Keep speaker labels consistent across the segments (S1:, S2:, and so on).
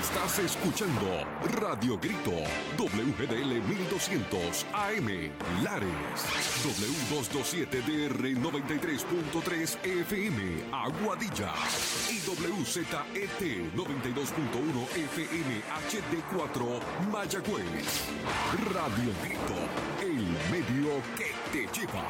S1: Estás escuchando Radio Grito, WGDL 1200 AM, Lares, W227DR 93.3 FM, Aguadilla, y WZET 92.1 FM HD4, Mayagüez. Radio Grito, el medio que te lleva.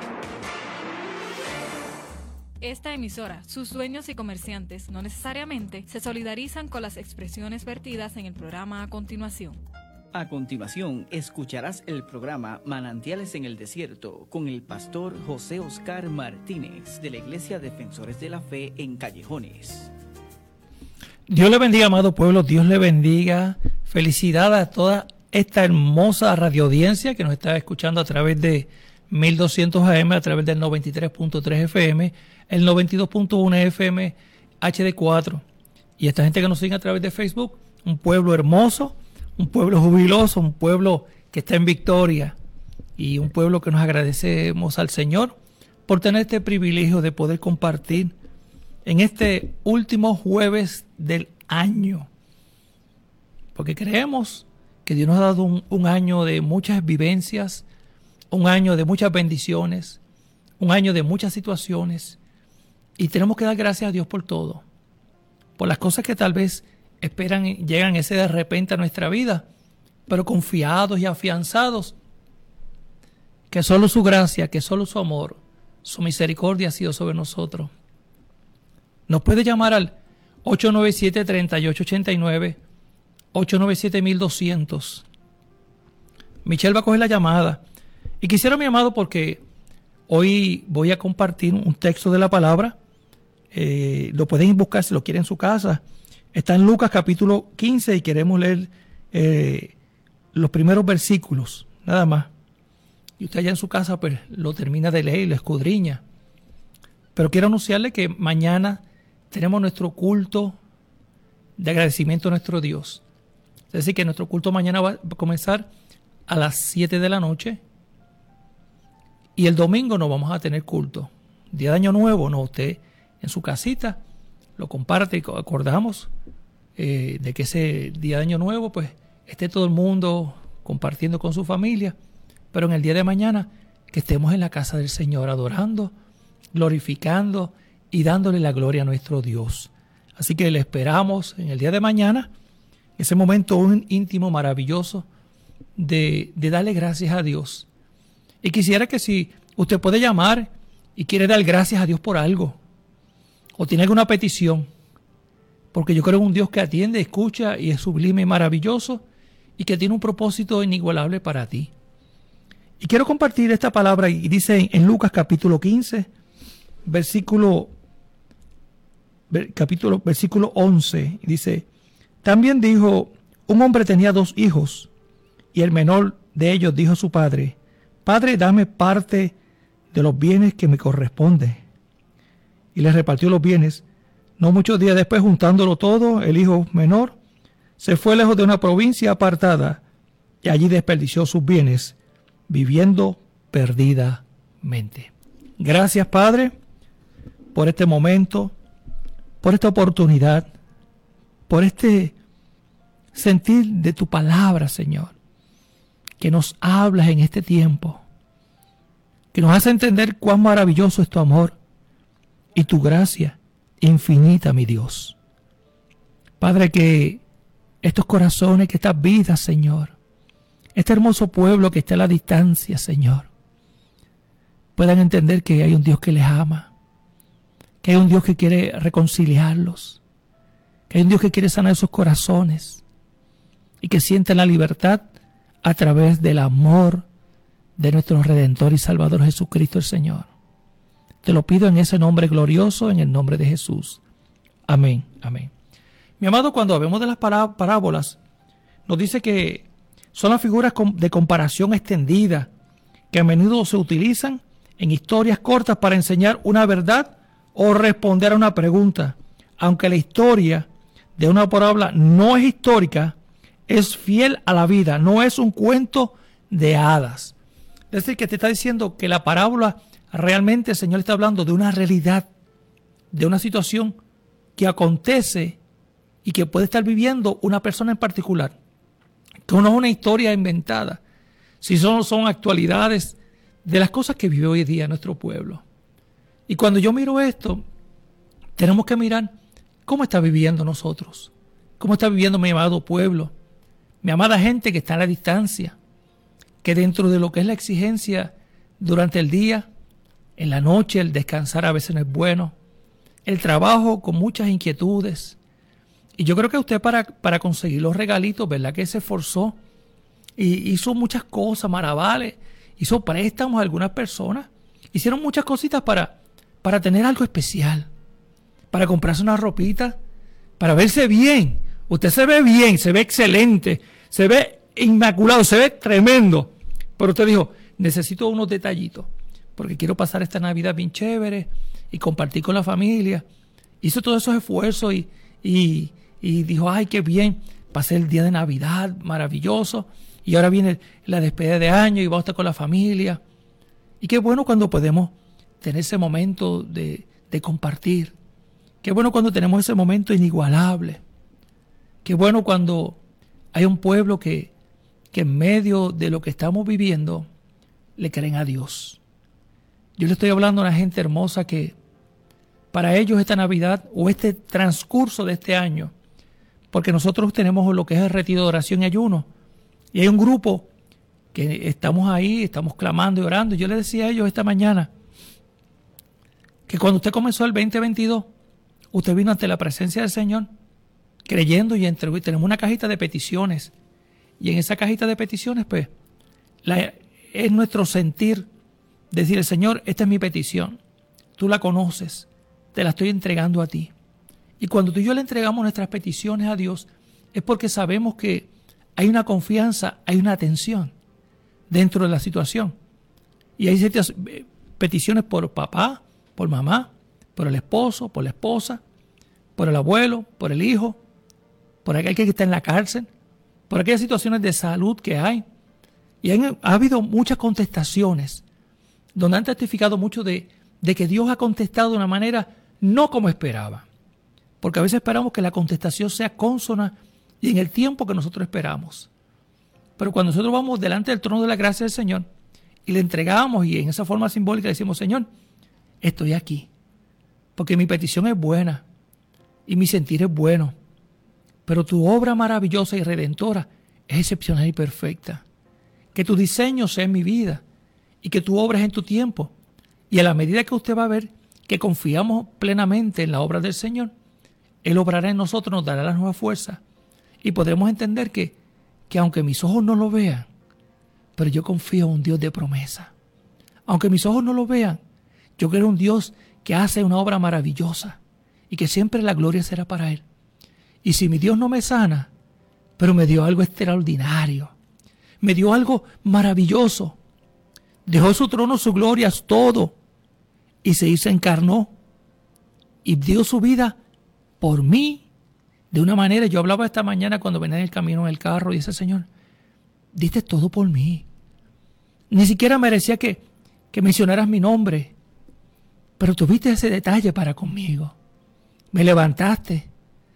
S2: Esta emisora, sus dueños y comerciantes no necesariamente se solidarizan con las expresiones vertidas en el programa a continuación.
S3: A continuación, escucharás el programa Manantiales en el Desierto con el pastor José Oscar Martínez de la Iglesia Defensores de la Fe en Callejones.
S4: Dios le bendiga, amado pueblo, Dios le bendiga. Felicidades a toda esta hermosa radioaudiencia que nos está escuchando a través de 1200 AM, a través del 93.3 FM, el 92.1 FM HD4, y esta gente que nos sigue a través de Facebook, un pueblo hermoso, un pueblo jubiloso, un pueblo que está en victoria, y un pueblo que nos agradecemos al Señor por tener este privilegio de poder compartir en este último jueves del año, porque creemos que Dios nos ha dado un año de muchas vivencias, un año de muchas bendiciones, un año de muchas situaciones, y tenemos que dar gracias a Dios por todo, por las cosas que tal vez llegan ese de repente a nuestra vida, pero confiados y afianzados que solo su gracia, que solo su amor, su misericordia ha sido sobre nosotros. Nos puede llamar al 897-3889, 897-1200. Michelle va a coger la llamada. Y quisiera, mi amado, porque hoy voy a compartir un texto de la palabra. Lo pueden buscar si lo quieren en su casa. Está en Lucas capítulo 15 y queremos leer los primeros versículos, nada más. Y usted allá en su casa pues lo termina de leer y lo escudriña. Pero quiero anunciarle que mañana tenemos nuestro culto de agradecimiento a nuestro Dios. Es decir, que nuestro culto mañana va a comenzar a las 7 de la noche. Y el domingo no vamos a tener culto. Día de Año Nuevo, no, usted en su casita lo comparte y acordamos de que ese día de Año Nuevo pues esté todo el mundo compartiendo con su familia, pero en el día de mañana que estemos en la casa del Señor adorando, glorificando y dándole la gloria a nuestro Dios. Así que le esperamos en el día de mañana, ese momento íntimo maravilloso de darle gracias a Dios. Y quisiera que si usted puede llamar y quiere dar gracias a Dios por algo, o tiene alguna petición, porque yo creo en un Dios que atiende, escucha y es sublime y maravilloso, y que tiene un propósito inigualable para ti. Y quiero compartir esta palabra, y dice en Lucas capítulo 15, versículo 11, y dice: también dijo, un hombre tenía 2 hijos, y el menor de ellos dijo a su padre: Padre, dame parte de los bienes que me corresponde. Y le repartió los bienes. No muchos días después, juntándolo todo, el hijo menor se fue lejos de una provincia apartada y allí desperdició sus bienes, viviendo perdidamente. Gracias, Padre, por este momento, por esta oportunidad, por este sentir de tu palabra, Señor, que nos hablas en este tiempo, que nos hace entender cuán maravilloso es tu amor y tu gracia infinita, mi Dios. Padre, que estos corazones, que estas vidas, Señor, este hermoso pueblo que está a la distancia, Señor, puedan entender que hay un Dios que les ama, que hay un Dios que quiere reconciliarlos, que hay un Dios que quiere sanar sus corazones y que sienten la libertad a través del amor de nuestro Redentor y Salvador Jesucristo el Señor. Te lo pido en ese nombre glorioso, en el nombre de Jesús. Amén, amén. Mi amado, cuando hablamos de las parábolas, nos dice que son las figuras de comparación extendida que a menudo se utilizan en historias cortas para enseñar una verdad o responder a una pregunta. Aunque la historia de una parábola no es histórica, es fiel a la vida, no es un cuento de hadas. Es decir, que te está diciendo que la parábola realmente el Señor está hablando de una realidad, de una situación que acontece y que puede estar viviendo una persona en particular, que no es una historia inventada, si son actualidades de las cosas que vive hoy día nuestro pueblo. Y cuando yo miro esto, tenemos que mirar cómo está viviendo nosotros, cómo está viviendo mi amado pueblo, mi amada gente que está a la distancia, que dentro de lo que es la exigencia durante el día, en la noche, el descansar a veces no es bueno, el trabajo con muchas inquietudes. Y yo creo que usted para conseguir los regalitos, ¿verdad? Que se esforzó y hizo muchas cosas, maravales, hizo préstamos a algunas personas, hicieron muchas cositas para tener algo especial, para comprarse una ropita, para verse bien. Usted se ve bien, se ve excelente, se ve inmaculado, se ve tremendo. Pero usted dijo, necesito unos detallitos, porque quiero pasar esta Navidad bien chévere y compartir con la familia. Hizo todos esos esfuerzos y dijo, ay, qué bien, pasé el día de Navidad, maravilloso, y ahora viene la despedida de año y vamos a estar con la familia. Y qué bueno cuando podemos tener ese momento de compartir. Qué bueno cuando tenemos ese momento inigualable. Qué bueno cuando hay un pueblo que en medio de lo que estamos viviendo le creen a Dios. Yo le estoy hablando a una gente hermosa que para ellos esta Navidad o este transcurso de este año, porque nosotros tenemos lo que es el retiro de oración y ayuno, y hay un grupo que estamos ahí, estamos clamando y orando. Yo les decía a ellos esta mañana que cuando usted comenzó el 2022, usted vino ante la presencia del Señor creyendo y tenemos una cajita de peticiones, y en esa cajita de peticiones pues es nuestro sentir decirle, Señor, esta es mi petición, tú la conoces, te la estoy entregando a ti. Y cuando tú y yo le entregamos nuestras peticiones a Dios, es porque sabemos que hay una confianza, hay una atención dentro de la situación. Y hay ciertas peticiones por papá, por mamá, por el esposo, por la esposa, por el abuelo, por el hijo, por aquel que está en la cárcel, por aquellas situaciones de salud que hay. Y ha habido muchas contestaciones donde han testificado mucho de que Dios ha contestado de una manera no como esperaba. Porque a veces esperamos que la contestación sea consona y en el tiempo que nosotros esperamos. Pero cuando nosotros vamos delante del trono de la gracia del Señor y le entregamos y en esa forma simbólica decimos, Señor, estoy aquí, porque mi petición es buena y mi sentir es bueno, pero tu obra maravillosa y redentora es excepcional y perfecta. Que tu diseño sea en mi vida y que tu obra es en tu tiempo. Y a la medida que usted va a ver que confiamos plenamente en la obra del Señor, Él obrará en nosotros, nos dará la nueva fuerza y podremos entender que aunque mis ojos no lo vean, pero yo confío en un Dios de promesa. Aunque mis ojos no lo vean, yo creo en un Dios que hace una obra maravillosa y que siempre la gloria será para Él. Y si mi Dios no me sana, pero me dio algo extraordinario, me dio algo maravilloso, dejó su trono, su gloria, todo, y se encarnó y dio su vida por mí. De una manera, yo hablaba esta mañana cuando venía en el camino en el carro y ese Señor, diste todo por mí. Ni siquiera merecía que mencionaras mi nombre, pero tuviste ese detalle para conmigo. Me levantaste.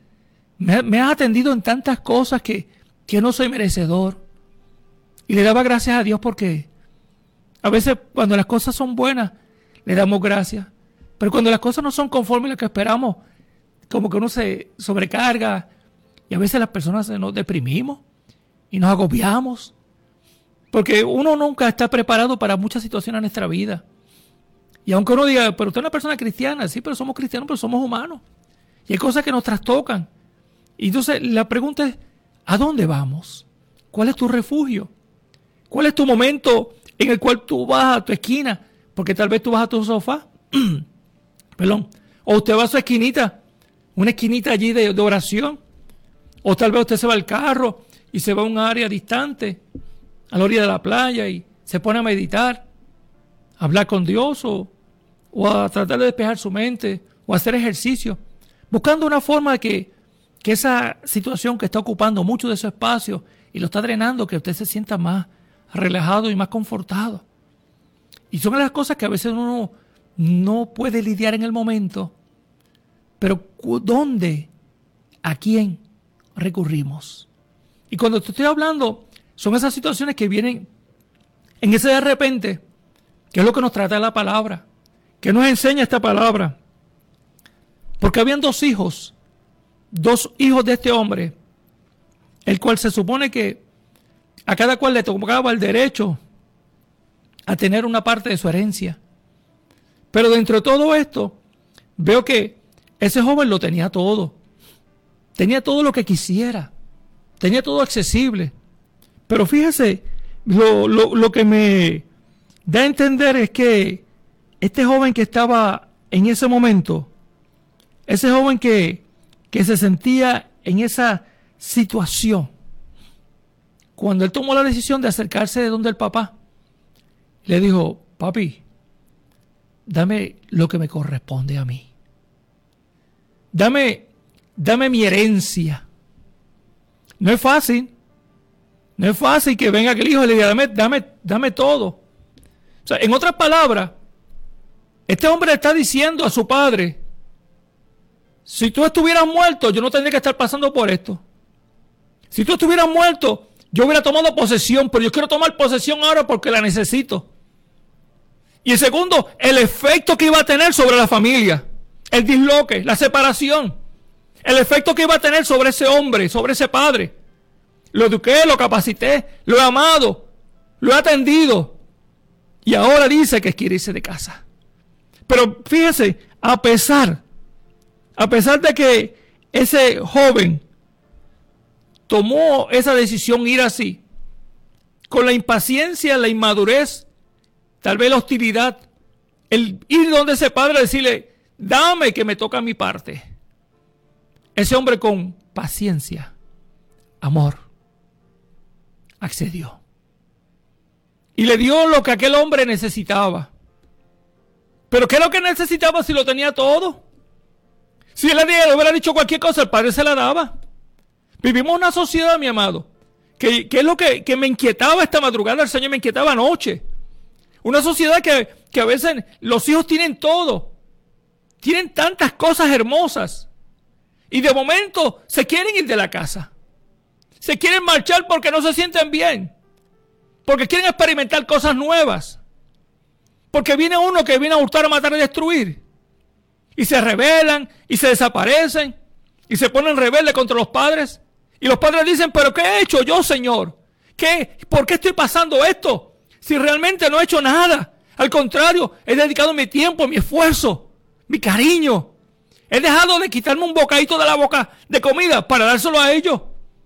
S4: Me has atendido en tantas cosas que no soy merecedor. Y le daba gracias a Dios porque a veces cuando las cosas son buenas, le damos gracias. Pero cuando las cosas no son conforme a lo que esperamos, como que uno se sobrecarga y a veces las personas nos deprimimos y nos agobiamos. Porque uno nunca está preparado para muchas situaciones en nuestra vida. Y aunque uno diga, pero usted es una persona cristiana, sí, pero somos cristianos, pero somos humanos. Y hay cosas que nos trastocan. Y entonces la pregunta es, ¿a dónde vamos? ¿Cuál es tu refugio? ¿Cuál es tu momento en el cual tú vas a tu esquina? Porque tal vez tú vas a tu sofá. Perdón. O usted va a su esquinita, una esquinita allí de oración. O tal vez usted se va al carro y se va a un área distante, a la orilla de la playa, y se pone a meditar, a hablar con Dios o a tratar de despejar su mente o a hacer ejercicio, buscando una forma de que esa situación que está ocupando mucho de su espacio y lo está drenando, que usted se sienta más relajado y más confortado. Y son las cosas que a veces uno no puede lidiar en el momento. Pero ¿dónde? ¿A quién recurrimos. Y cuando te estoy hablando, son esas situaciones que vienen en ese de repente, que es lo que nos trata la palabra, que nos enseña esta palabra. Porque habían dos hijos de este hombre, el cual se supone que a cada cual le tocaba el derecho a tener una parte de su herencia. Pero dentro de todo esto, veo que ese joven lo tenía todo. Tenía todo lo que quisiera. Tenía todo accesible. Pero fíjese, lo que me da a entender es que este joven que estaba en ese momento, ese joven que se sentía en esa situación, cuando él tomó la decisión de acercarse de donde el papá, le dijo: papi, dame lo que me corresponde a mí. Dame mi herencia. No es fácil. No es fácil que venga aquel hijo y le diga: dame todo. O sea, en otras palabras, este hombre está diciendo a su padre: si tú estuvieras muerto, yo no tendría que estar pasando por esto. Si tú estuvieras muerto, yo hubiera tomado posesión, pero yo quiero tomar posesión ahora porque la necesito. Y el segundo, el efecto que iba a tener sobre la familia, el disloque, la separación, el efecto que iba a tener sobre ese hombre, sobre ese padre. Lo eduqué, lo capacité, lo he amado, lo he atendido. Y ahora dice que quiere irse de casa. Pero fíjese, a pesar de que ese joven tomó esa decisión ir así, con la impaciencia, la inmadurez, tal vez la hostilidad, el ir donde ese padre, decirle: dame que me toca mi parte. Ese hombre con paciencia, amor, accedió. Y le dio lo que aquel hombre necesitaba. ¿Pero qué es lo que necesitaba si lo tenía todo? Si él le hubiera dicho cualquier cosa, el padre se la daba. Vivimos una sociedad, mi amado, que es lo que me inquietaba esta madrugada, el Señor me inquietaba anoche. Una sociedad que a veces los hijos tienen todo. Tienen tantas cosas hermosas. Y de momento se quieren ir de la casa. Se quieren marchar porque no se sienten bien. Porque quieren experimentar cosas nuevas. Porque viene uno que viene a hurtar, a matar y destruir. Y se rebelan y se desaparecen. Y se ponen rebeldes contra los padres. Y los padres dicen: ¿pero qué he hecho yo, Señor? ¿Por qué estoy pasando esto? Si realmente no he hecho nada. Al contrario, he dedicado mi tiempo, mi esfuerzo, mi cariño. He dejado de quitarme un bocadito de la boca de comida para dárselo a ellos.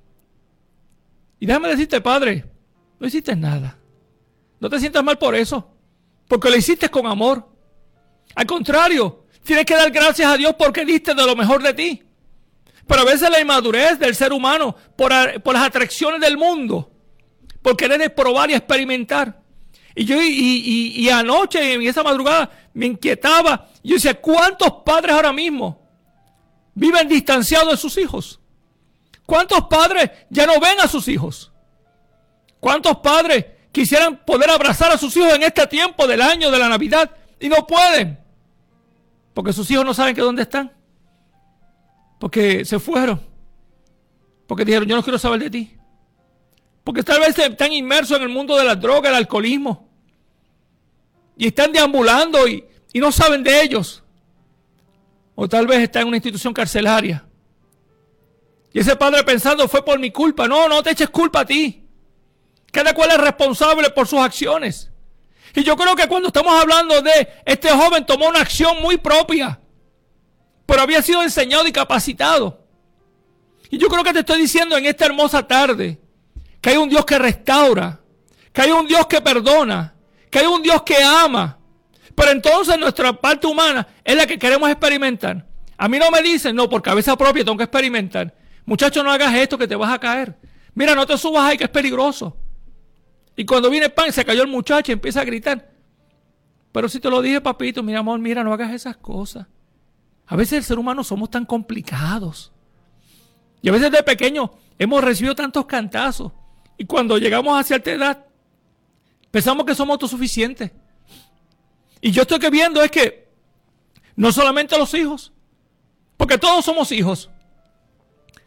S4: Y déjame decirte, padre, no hiciste nada. No te sientas mal por eso. Porque lo hiciste con amor. Al contrario, tienes que dar gracias a Dios porque diste de lo mejor de ti. Pero a veces la inmadurez del ser humano, por las atracciones del mundo, por querer probar y experimentar. Y anoche, en esa madrugada, me inquietaba. Yo decía: ¿cuántos padres ahora mismo viven distanciados de sus hijos? ¿Cuántos padres ya no ven a sus hijos? ¿Cuántos padres quisieran poder abrazar a sus hijos en este tiempo del año, de la Navidad, y no pueden? Porque sus hijos no saben que dónde están. Porque se fueron. Porque dijeron: yo no quiero saber de ti. Porque tal vez están inmersos en el mundo de las drogas, el alcoholismo. Y están deambulando y no saben de ellos. O tal vez están en una institución carcelaria. Y ese padre pensando: fue por mi culpa. No te eches culpa a ti. Cada cual es responsable por sus acciones. Y yo creo que cuando estamos hablando de este joven, tomó una acción muy propia. Pero había sido enseñado y capacitado. Y yo creo que te estoy diciendo en esta hermosa tarde que hay un Dios que restaura, que hay un Dios que perdona, que hay un Dios que ama. Pero entonces nuestra parte humana es la que queremos experimentar. A mí no me dicen: no, por cabeza propia tengo que experimentar. Muchacho, no hagas esto que te vas a caer. Mira, no te subas ahí que es peligroso. Y cuando viene el pan, se cayó el muchacho y empieza a gritar. Pero si te lo dije, papito, mi amor, mira, no hagas esas cosas. A veces el ser humano somos tan complicados. Y a veces de pequeño hemos recibido tantos cantazos. Y cuando llegamos a cierta edad, pensamos que somos autosuficientes. Y yo estoy viendo es que no solamente los hijos, porque todos somos hijos.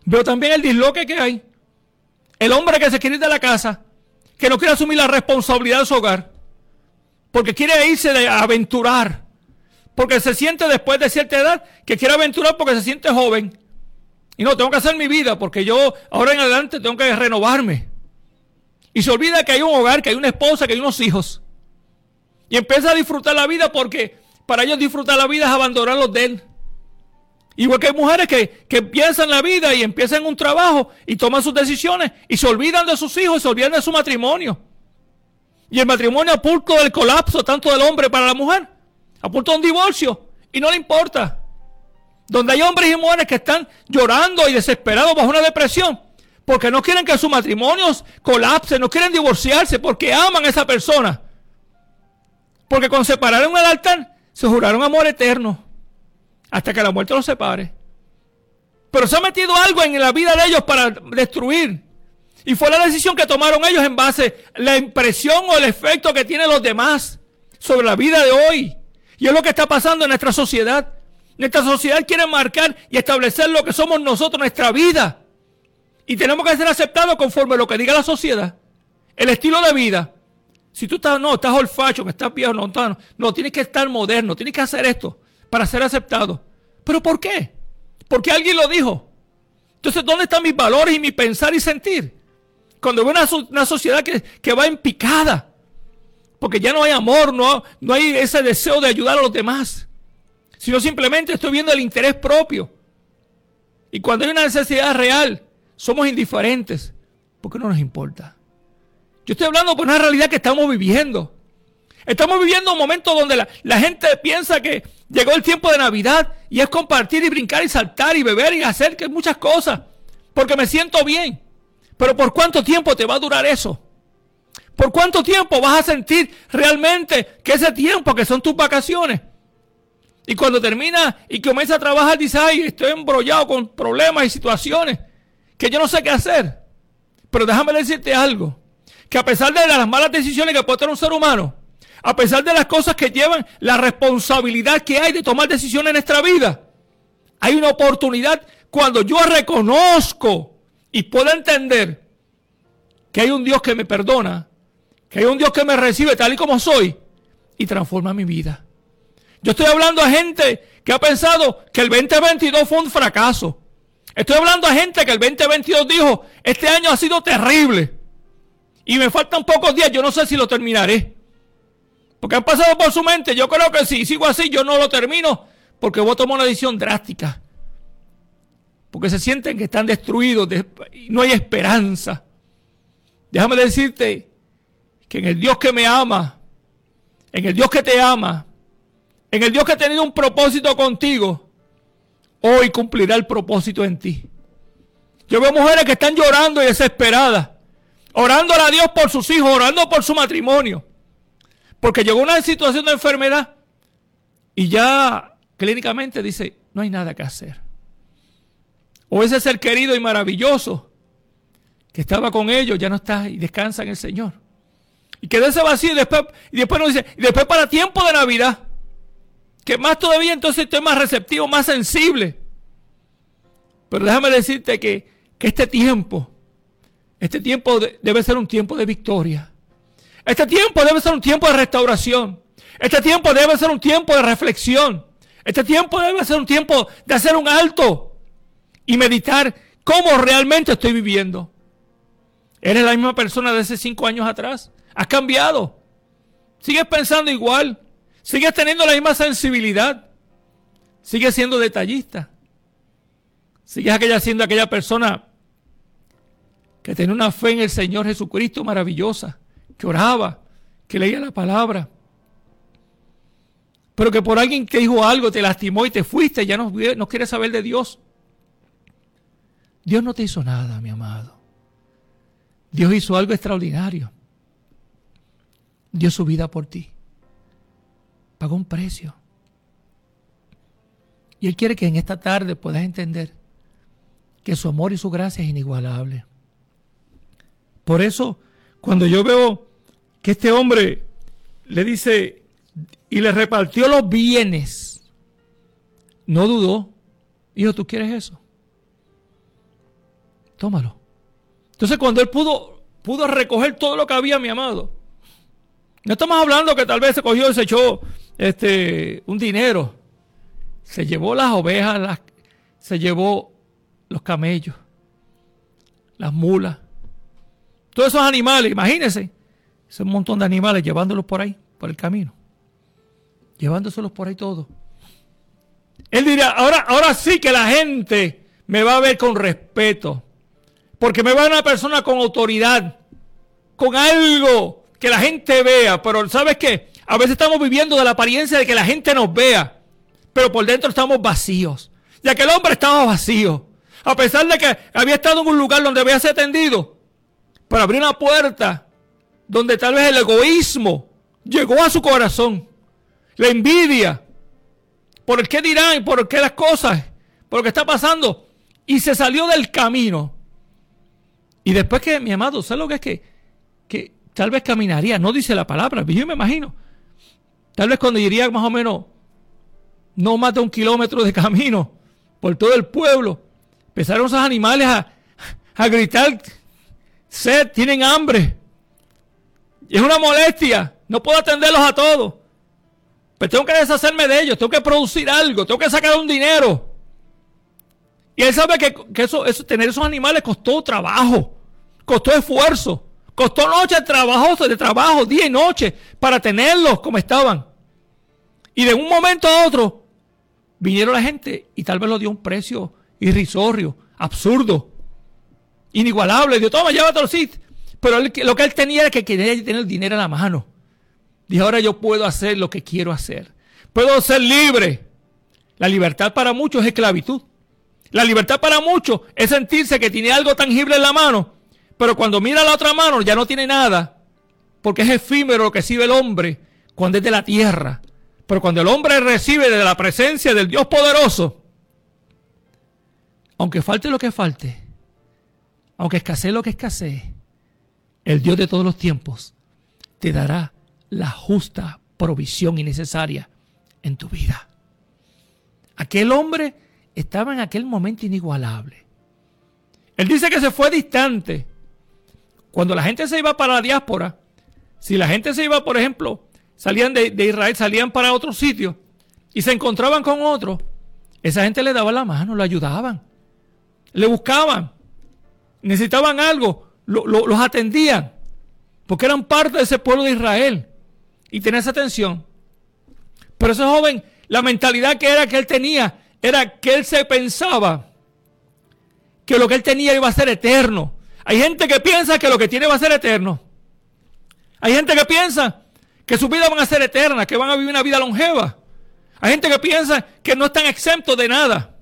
S4: Veo también el disloque que hay. El hombre que se quiere ir de la casa, que no quiere asumir la responsabilidad de su hogar, porque quiere irse a aventurar, porque se siente después de cierta edad que quiere aventurar porque se siente joven. Y no, tengo que hacer mi vida porque yo ahora en adelante tengo que renovarme. Y se olvida que hay un hogar, que hay una esposa, que hay unos hijos. Y empieza a disfrutar la vida porque para ellos disfrutar la vida es abandonar los de él. Igual que hay mujeres que empiezan la vida y empiezan un trabajo y toman sus decisiones y se olvidan de sus hijos y se olvidan de su matrimonio. Y el matrimonio a punto del colapso, tanto del hombre para la mujer, a punto de un divorcio, y no le importa. Donde hay hombres y mujeres que están llorando y desesperados bajo una depresión, porque no quieren que sus matrimonios colapsen, no quieren divorciarse, porque aman a esa persona. Porque cuando se pararon en el altar, se juraron amor eterno, hasta que la muerte los separe. Pero se ha metido algo en la vida de ellos para destruir. Y fue la decisión que tomaron ellos en base a la impresión o el efecto que tienen los demás sobre la vida de hoy. Y es lo que está pasando en nuestra sociedad. Nuestra sociedad quiere marcar y establecer lo que somos nosotros, nuestra vida. Y tenemos que ser aceptados conforme a lo que diga la sociedad. El estilo de vida. Si tú estás old fashion, estás viejo, no, tienes que estar moderno, tienes que hacer esto para ser aceptado. ¿Pero por qué? Porque alguien lo dijo. Entonces, ¿dónde están mis valores y mi pensar y sentir? Cuando veo una sociedad que va en picada, porque ya no hay amor, no hay ese deseo de ayudar a los demás, sino simplemente estoy viendo el interés propio. Y cuando hay una necesidad real, somos indiferentes, porque no nos importa. Yo estoy hablando por una realidad que estamos viviendo. Estamos viviendo un momento donde la gente piensa que llegó el tiempo de Navidad y es compartir y brincar y saltar y beber y hacer muchas cosas, porque me siento bien. Pero ¿por cuánto tiempo te va a durar eso? ¿Por cuánto tiempo vas a sentir realmente que ese tiempo, que son tus vacaciones? Y cuando termina y comienza a trabajar, dice, ay, estoy embrollado con problemas y situaciones que yo no sé qué hacer. Pero déjame decirte algo, que a pesar de las malas decisiones que puede tener un ser humano, a pesar de las cosas que llevan la responsabilidad que hay de tomar decisiones en nuestra vida, hay una oportunidad cuando yo reconozco y puedo entender que hay un Dios que me perdona, que hay un Dios que me recibe tal y como soy y transforma mi vida. Yo estoy hablando a gente que ha pensado que el 2022 fue un fracaso. Estoy hablando a gente que el 2022 dijo, este año ha sido terrible y me faltan pocos días, yo no sé si lo terminaré. Porque han pasado por su mente, yo creo que si sigo así yo no lo termino, porque voy a tomar una decisión drástica. Porque se sienten que están destruidos y no hay esperanza. Déjame decirte que en el Dios que me ama, en el Dios que te ama, en el Dios que ha tenido un propósito contigo, hoy cumplirá el propósito en ti. Yo veo mujeres que están llorando y desesperadas, orándole a Dios por sus hijos, orando por su matrimonio, porque llegó una situación de enfermedad y ya clínicamente dice, no hay nada que hacer. O ese ser querido y maravilloso que estaba con ellos ya no está y descansa en el Señor. Y quedó ese vacío y después nos dice, y después para tiempo de Navidad, que más todavía entonces estoy más receptivo, más sensible. Pero déjame decirte que este tiempo debe ser un tiempo de victoria. Este tiempo debe ser un tiempo de restauración. Este tiempo debe ser un tiempo de reflexión. Este tiempo debe ser un tiempo de hacer un alto y meditar cómo realmente estoy viviendo. ¿Eres la misma persona de hace 5 años atrás? ¿Has cambiado? ¿Sigues pensando igual? ¿Sigues teniendo la misma sensibilidad? ¿Sigues siendo detallista? ¿Sigues siendo aquella persona que tenía una fe en el Señor Jesucristo maravillosa, que oraba, que leía la palabra, pero que por alguien que dijo algo te lastimó y te fuiste y ya no quieres saber de Dios? Dios no te hizo nada, mi amado. Dios hizo algo extraordinario. Dio su vida por ti. Pagó un precio. Y Él quiere que en esta tarde puedas entender que su amor y su gracia es inigualable. Por eso, cuando yo veo que este hombre le dice y le repartió los bienes, no dudó. Dijo, ¿tú quieres eso? tómalo. Entonces cuando él pudo recoger todo lo que había, mi amado, no estamos hablando que tal vez se cogió y se echó un dinero. Se llevó las ovejas, se llevó los camellos, las mulas, todos esos animales, imagínense, es un montón de animales llevándolos por ahí, por el camino, llevándoselos por ahí todos. Él dirá, ahora sí que la gente me va a ver con respeto, porque me va a ver una persona con autoridad, con algo que la gente vea. Pero ¿sabes qué? A veces estamos viviendo de la apariencia de que la gente nos vea, pero por dentro estamos vacíos. Ya que el hombre estaba vacío, a pesar de que había estado en un lugar donde había sido atendido, pero abrió una puerta donde tal vez el egoísmo llegó a su corazón, la envidia, por el qué dirán, por el qué las cosas, por lo que está pasando, y se salió del camino. Y después que, mi amado, ¿sabes lo que es que tal vez caminaría? No dice la palabra, yo me imagino. Tal vez cuando iría más o menos, no más de 1 kilómetro de camino, por todo el pueblo, empezaron esos animales a gritar, sed, tienen hambre. Y es una molestia, no puedo atenderlos a todos. Pero tengo que deshacerme de ellos, tengo que producir algo, tengo que sacar un dinero. Y él sabe que eso, tener esos animales costó trabajo, costó esfuerzo, costó noches de trabajo, día y noche, para tenerlos como estaban. Y de un momento a otro, vinieron la gente y tal vez lo dio a un precio irrisorio, absurdo, inigualable. Dijo, toma, llévatelo, sí. Pero lo que él tenía era que quería tener el dinero en la mano. Dijo, ahora yo puedo hacer lo que quiero hacer. Puedo ser libre. La libertad para muchos es esclavitud. La libertad para muchos es sentirse que tiene algo tangible en la mano, pero cuando mira la otra mano ya no tiene nada, porque es efímero lo que recibe el hombre cuando es de la tierra. Pero cuando el hombre recibe de la presencia del Dios poderoso, aunque falte lo que falte, aunque escasee lo que escasee, el Dios de todos los tiempos te dará la justa provisión innecesaria en tu vida. Aquel hombre estaba en aquel momento inigualable. Él dice que se fue distante. Cuando la gente se iba para la diáspora, si la gente se iba, por ejemplo, salían de Israel, salían para otro sitio y se encontraban con otro, esa gente le daba la mano, lo ayudaban, le buscaban, necesitaban algo, los atendían, porque eran parte de ese pueblo de Israel y tenían esa atención. Pero ese joven, la mentalidad que él tenía, era que él se pensaba que lo que él tenía iba a ser eterno. Hay gente que piensa que lo que tiene va a ser eterno. Hay gente que piensa que sus vidas van a ser eternas, que van a vivir una vida longeva. Hay gente que piensa que no están exentos de nada.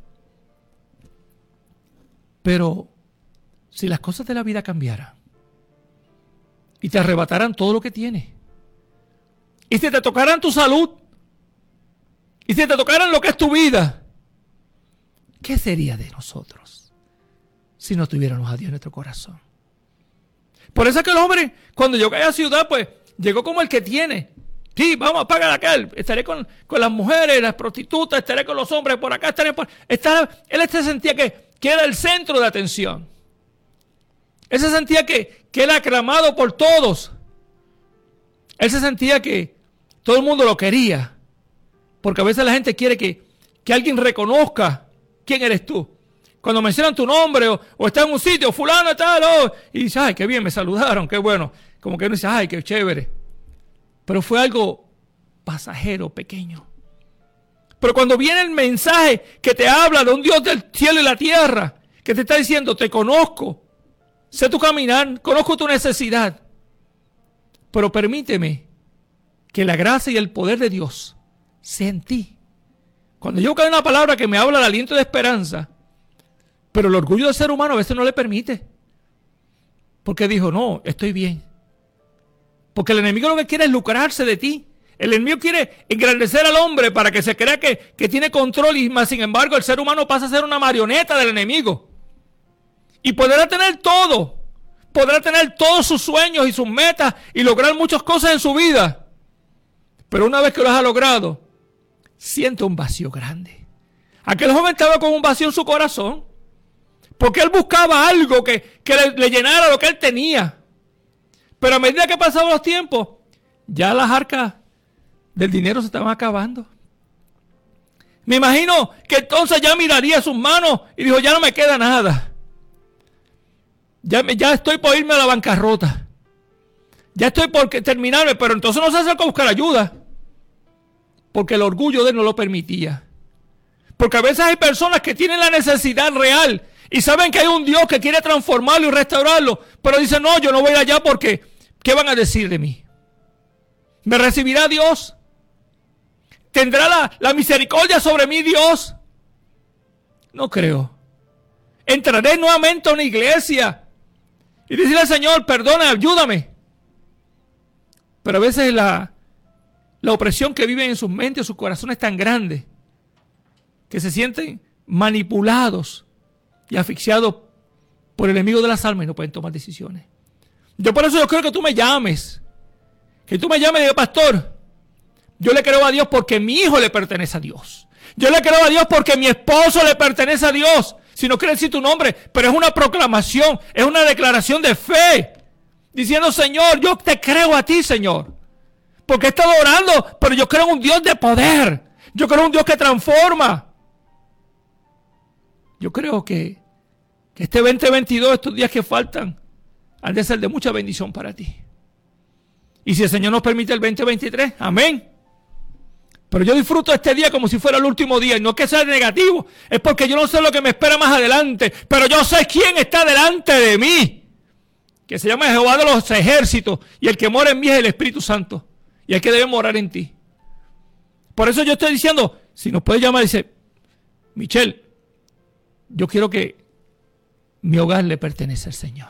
S4: Pero si las cosas de la vida cambiaran y te arrebataran todo lo que tienes, y si te tocaran tu salud, y si te tocaran lo que es tu vida, ¿qué sería de nosotros si no tuviéramos a Dios en nuestro corazón? Por eso es que el hombre, cuando llegó a la ciudad, pues, llegó como el que tiene. Sí, vamos a pagar aquel. Estaré con las mujeres, las prostitutas, estaré con los hombres por acá, él se sentía que era el centro de atención. Él se sentía que era aclamado por todos. Él se sentía que todo el mundo lo quería. Porque a veces la gente quiere que alguien reconozca quién eres tú. Cuando mencionan tu nombre o está en un sitio, fulano tal, y dice, ay, qué bien, me saludaron, qué bueno. Como que uno dice, ay, qué chévere. Pero fue algo pasajero, pequeño. Pero cuando viene el mensaje que te habla de un Dios del cielo y la tierra, que te está diciendo, te conozco, sé tu caminar, conozco tu necesidad, pero permíteme que la gracia y el poder de Dios sea en ti. Cuando yo cae una palabra que me habla de aliento de esperanza, pero el orgullo del ser humano a veces no le permite. Porque dijo, no, estoy bien. Porque el enemigo lo que quiere es lucrarse de ti. El enemigo quiere engrandecer al hombre para que se crea que tiene control, y más sin embargo el ser humano pasa a ser una marioneta del enemigo. Y podrá tener todo. Podrá tener todos sus sueños y sus metas y lograr muchas cosas en su vida. Pero una vez que lo ha logrado, siente un vacío grande. Aquel joven estaba con un vacío en su corazón. Porque él buscaba algo que le llenara lo que él tenía. Pero a medida que pasaban los tiempos, ya las arcas del dinero se estaban acabando. Me imagino que entonces ya miraría sus manos y dijo, ya no me queda nada. Ya estoy por irme a la bancarrota. Ya estoy por terminarme, pero entonces no se acercó a buscar ayuda. Porque el orgullo de él no lo permitía. Porque a veces hay personas que tienen la necesidad real y saben que hay un Dios que quiere transformarlo y restaurarlo, pero dicen, no, yo no voy allá porque, ¿qué van a decir de mí? ¿Me recibirá Dios? ¿Tendrá la misericordia sobre mí Dios? No creo. Entraré nuevamente a una iglesia y decirle al Señor, perdona, ayúdame. Pero a veces la opresión que viven en sus mentes, en sus corazones es tan grande que se sienten manipulados y asfixiados por el enemigo de las almas y no pueden tomar decisiones. Por eso yo creo que tú me llames. Que tú me llames y digas, pastor, yo le creo a Dios porque mi hijo le pertenece a Dios. Yo le creo a Dios porque mi esposo le pertenece a Dios. Si no quiere decir tu nombre, pero es una proclamación, es una declaración de fe. Diciendo, Señor, yo te creo a ti, Señor. Porque he estado orando, pero yo creo en un Dios de poder. Yo creo en un Dios que transforma. Yo creo que este 2022, estos días que faltan, han de ser de mucha bendición para ti. Y si el Señor nos permite el 2023, amén. Pero yo disfruto este día como si fuera el último día. Y no es que sea negativo, es porque yo no sé lo que me espera más adelante. Pero yo sé quién está delante de mí. Que se llama Jehová de los ejércitos. Y el que mora en mí es el Espíritu Santo. Y el que debe morar en ti. Por eso yo estoy diciendo, si nos puede llamar, dice, Michelle, yo quiero que mi hogar le pertenece al Señor.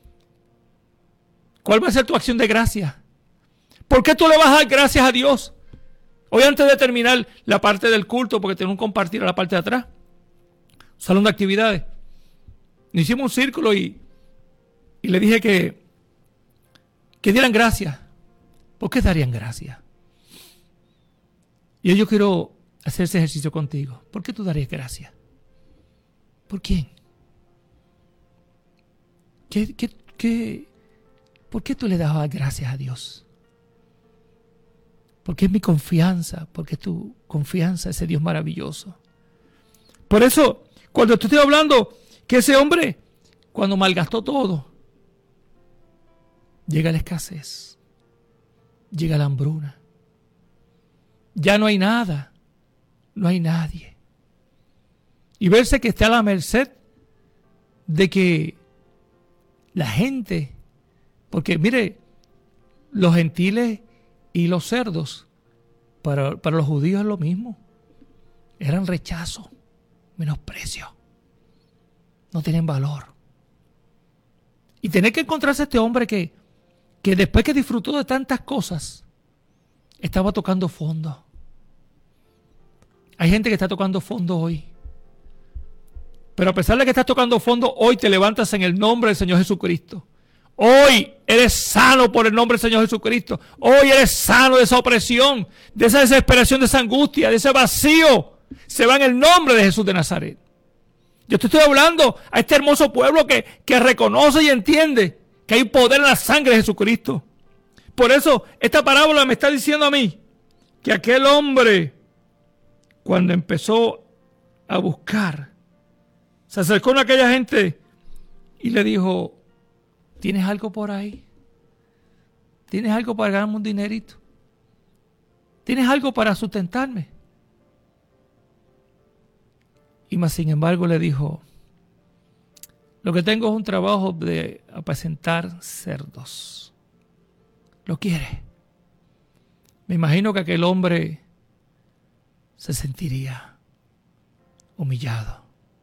S4: ¿Cuál va a ser tu acción de gracia? ¿Por qué tú le vas a dar gracias a Dios? Hoy, antes de terminar la parte del culto, porque tenemos que compartir a la parte de atrás, salón de actividades, nos hicimos un círculo y le dije que dieran gracias. ¿Por qué darían gracias? Y yo quiero hacer ese ejercicio contigo. ¿Por qué tú darías gracias? ¿Por quién? ¿Por qué tú le das gracias a Dios? Porque es mi confianza, porque es tu confianza, ese Dios maravilloso. Por eso, cuando te estoy hablando que ese hombre, cuando malgastó todo, llega la escasez, llega la hambruna. Ya no hay nada, no hay nadie. Y verse que está a la merced de que la gente, porque mire, los gentiles y los cerdos, para los judíos es lo mismo. Eran rechazo, menosprecio. No tienen valor. Y tener que encontrarse a este hombre que después que disfrutó de tantas cosas, estaba tocando fondo. Hay gente que está tocando fondo hoy. Pero a pesar de que estás tocando fondo, hoy te levantas en el nombre del Señor Jesucristo. Hoy eres sano por el nombre del Señor Jesucristo. Hoy eres sano de esa opresión, de esa desesperación, de esa angustia, de ese vacío. Se va en el nombre de Jesús de Nazaret. Yo te estoy hablando a este hermoso pueblo que reconoce y entiende que hay poder en la sangre de Jesucristo. Por eso esta parábola me está diciendo a mí que aquel hombre, cuando empezó a buscar, se acercó a aquella gente y le dijo, ¿tienes algo por ahí? ¿Tienes algo para ganarme un dinerito? ¿Tienes algo para sustentarme? Y más sin embargo le dijo, lo que tengo es un trabajo de apacentar cerdos. ¿Lo quiere? Me imagino que aquel hombre se sentiría humillado.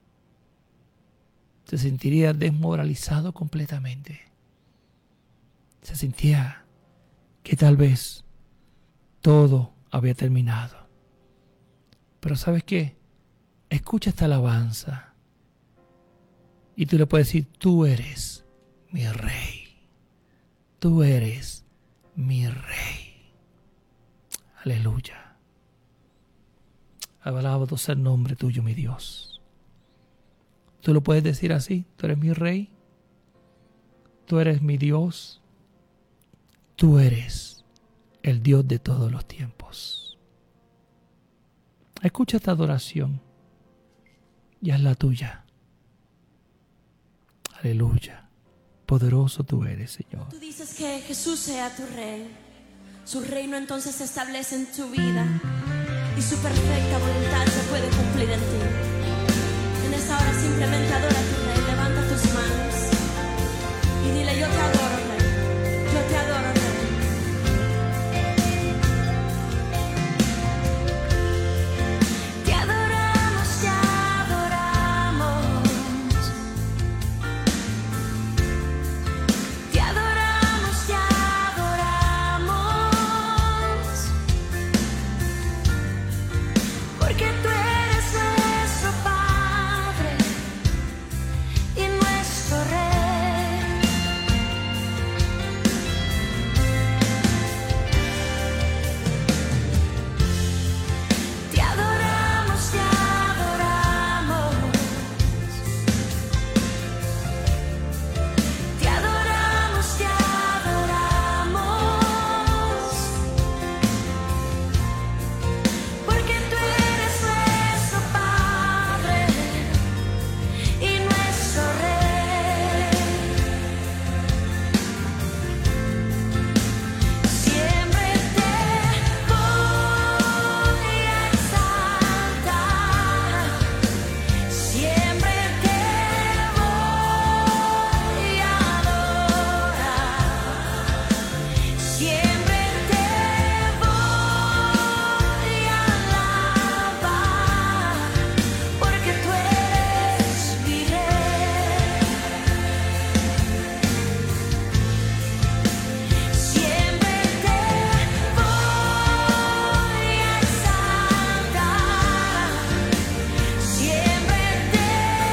S4: Se sentiría desmoralizado completamente. Se sentía que tal vez todo había terminado. Pero ¿sabes qué? Escucha esta alabanza y tú le puedes decir, tú eres mi rey. Tú eres mi rey. Aleluya. Alabado sea el nombre tuyo, mi Dios. Tú lo puedes decir así: tú eres mi rey, tú eres mi Dios, tú eres el Dios de todos los tiempos. Escucha esta adoración y haz la tuya. Aleluya. Poderoso tú eres, Señor.
S5: Tú dices que Jesús sea tu rey. Su reino entonces se establece en tu vida y su perfecta voluntad se puede cumplir en ti. En esta hora simplemente adora a tu rey. Levanta tus manos y dile: yo te adoro, rey. Yo te adoro, rey. Te adoramos, te adoramos. Te adoramos, te adoramos. Porque tú eres nuestro Padre y nuestro Rey. Te adoramos, te adoramos. Te adoramos, te adoramos. Porque tú eres nuestro Padre y nuestro Rey. Siempre te voy a exaltar. Siempre te voy a adorar. Siempre te voy a alabar. Porque tú eres mi rey. Siempre te voy a exaltar. Siempre te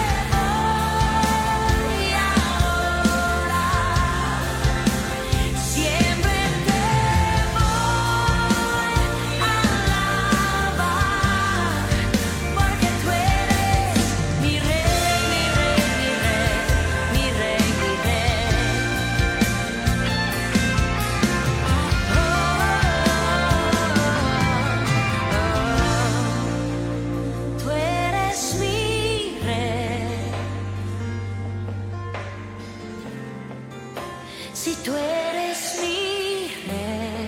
S5: voy a adorar. Siempre te voy a alabar. Porque tú eres mi rey, mi rey, mi rey, mi rey, mi rey. Tú eres mi rey. Si tú eres mi rey,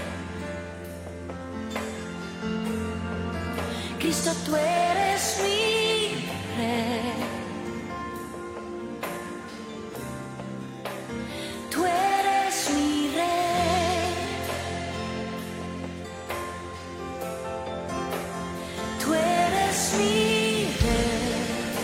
S5: Cristo, tú eres mi rey. Tú eres mi rey. Tú eres mi rey,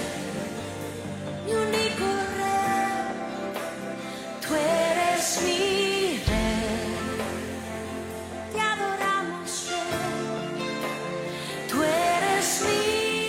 S5: mi único rey. Tú eres mi rey. Te adoramos, rey. Tú eres mi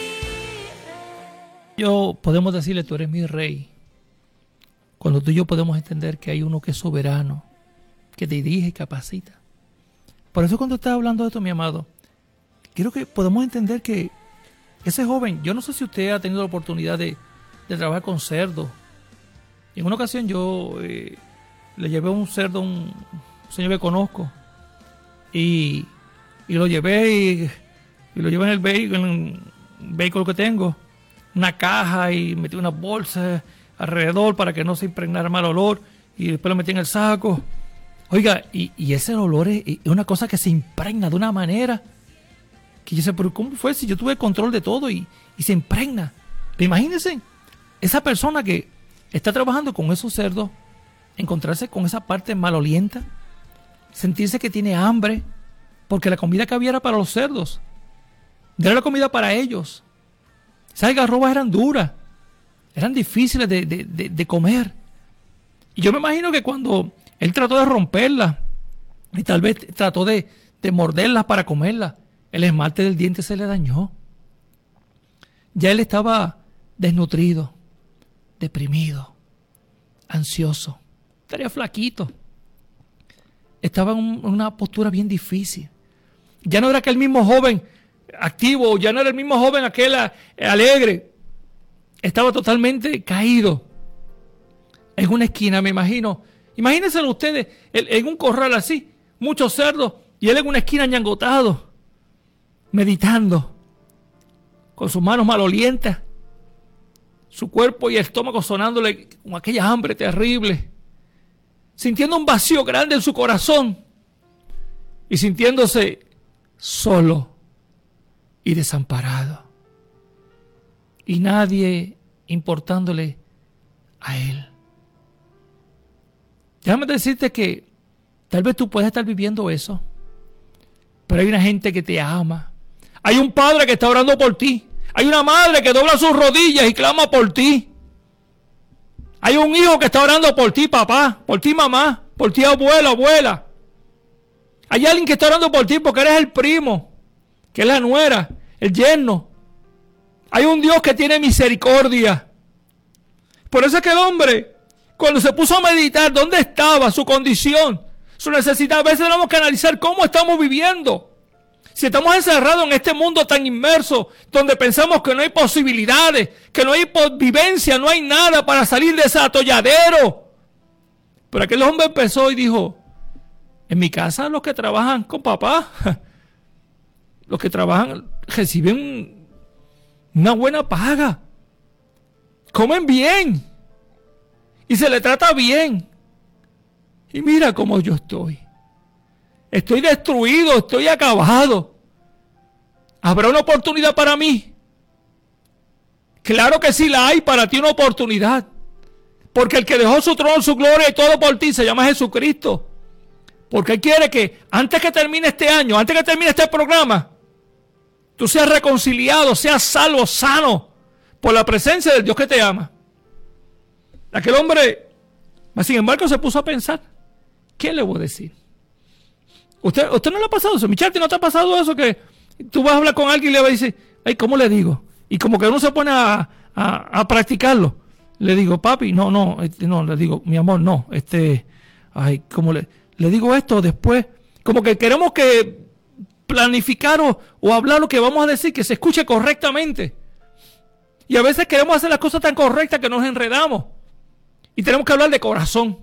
S5: rey.
S4: Podemos decirle: tú eres mi rey, cuando tú y yo podemos entender que hay uno que es soberano, que te dirige y capacita. Por eso cuando estás hablando de esto, mi amado, quiero que podamos entender que ese joven, yo no sé si usted ha tenido la oportunidad de trabajar con cerdos. En una ocasión yo le llevé un cerdo a un señor que conozco y lo llevé y lo llevé en el vehículo que tengo, una caja, y metí unas bolsas alrededor para que no se impregnara mal olor, y después lo metí en el saco. Oiga, y ese olor es una cosa que se impregna de una manera que yo sé, pero ¿cómo fue si yo tuve control de todo y se impregna? Pero imagínense, esa persona que está trabajando con esos cerdos, encontrarse con esa parte malolienta, sentirse que tiene hambre, porque la comida que había era para los cerdos, no era la comida para ellos. Esas algarrobas eran duras, eran difíciles de comer. Y yo me imagino que cuando él trató de romperlas y tal vez trató de morderlas para comerlas, el esmalte del diente se le dañó. Ya él estaba desnutrido, deprimido, ansioso, estaría flaquito. Estaba en una postura bien difícil. Ya no era aquel mismo joven activo, ya no era el mismo joven aquel alegre. estaba totalmente caído en una esquina, me imagino. Imagínense ustedes en un corral así, muchos cerdos, y él en una esquina ñangotado, meditando, con sus manos malolientas, su cuerpo y el estómago sonándole con aquella hambre terrible, sintiendo un vacío grande en su corazón y sintiéndose solo y desamparado, y nadie importándole a él. Déjame decirte que tal vez tú puedes estar viviendo eso, pero hay una gente que te ama. Hay un padre que está orando por ti. Hay una madre que dobla sus rodillas y clama por ti. Hay un hijo que está orando por ti, papá, por ti, mamá, por ti, abuelo, abuela. Hay alguien que está orando por ti porque eres el primo, que es la nuera, el yerno. Hay un Dios que tiene misericordia. Por eso es que el hombre, cuando se puso a meditar dónde estaba su condición, su necesidad, a veces tenemos que analizar cómo estamos viviendo. Si estamos encerrados en este mundo tan inmerso, donde pensamos que no hay posibilidades, que no hay vivencia, no hay nada para salir de ese atolladero. Pero aquel hombre empezó y dijo, en mi casa los que trabajan con papá, los que trabajan reciben una buena paga, comen bien y se le trata bien. Y mira cómo yo estoy. Estoy destruido, estoy acabado. ¿Habrá una oportunidad para mí? Claro que sí la hay para ti, una oportunidad. Porque el que dejó su trono, su gloria y todo por ti se llama Jesucristo. Porque Él quiere que antes que termine este año, antes que termine este programa, tú seas reconciliado, seas salvo, sano, por la presencia del Dios que te ama. Aquel hombre, sin embargo, se puso a pensar, ¿qué le voy a decir? ¿Usted no le ha pasado eso? Micharti, ¿no te ha pasado eso? Que tú vas a hablar con alguien y le vas a decir, ay, ¿cómo le digo? Y como que uno se pone a practicarlo. Le digo, papi, no, le digo, mi amor, no, ay, ¿cómo le digo esto después? Como que queremos que planificar o hablar lo que vamos a decir, que se escuche correctamente. Y a veces queremos hacer las cosas tan correctas que nos enredamos. Y tenemos que hablar de corazón.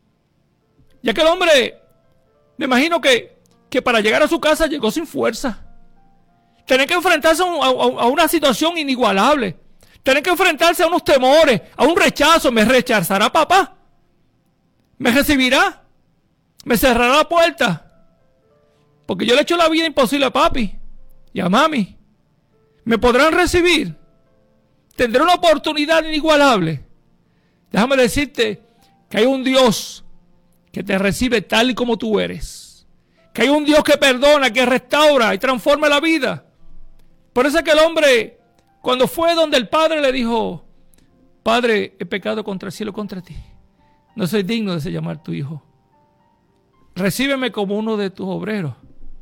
S4: Y aquel hombre, me imagino que para llegar a su casa llegó sin fuerza. Tener que enfrentarse a una situación inigualable. Tener que enfrentarse a unos temores, a un rechazo. ¿Me rechazará papá? ¿Me recibirá? ¿Me cerrará la puerta? Porque yo le he hecho la vida imposible a papi y a mami. ¿Me podrán recibir? ¿Tendré una oportunidad inigualable? Déjame decirte que hay un Dios que te recibe tal y como tú eres. Que hay un Dios que perdona, que restaura y transforma la vida. Por eso es que el hombre, cuando fue donde el padre, le dijo, Padre, he pecado contra el cielo, contra ti. No soy digno de ser llamar tu hijo. Recíbeme como uno de tus obreros.